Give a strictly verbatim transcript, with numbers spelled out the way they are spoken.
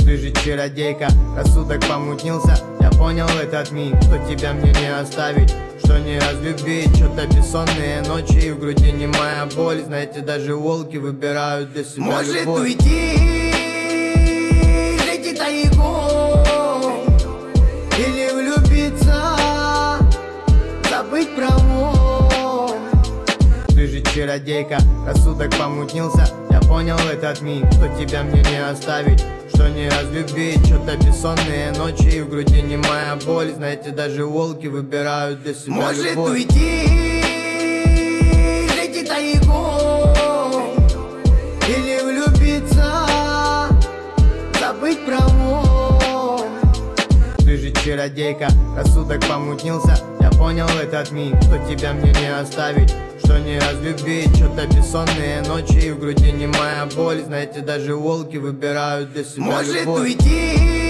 Ты же чародейка, рассудок помутнился. Я понял этот миг, что тебя мне не оставить, что не разлюбить. Что-то бессонные ночи и в груди немая боль. Знаете, даже волки выбирают для себя Может любовь. уйти, жить тайком, Или влюбиться, забыть про мор. Ты же чародейка, рассудок помутнился. Я понял этот миг, что тебя мне не оставить, что не разлюбить. Что-то бессонные ночи и в груди немая боль. Знаете, даже волки выбирают для себя может любовь. уйти, жить тайком, Или влюбиться, забыть про мор. Ты же чародейка, рассудок помутнился. Я понял этот миг, что тебя мне не оставить, что не разлюбить. Что-то бессонные ночи и в груди немая боль. Знаете, даже волки выбирают для себя может любовь. уйти,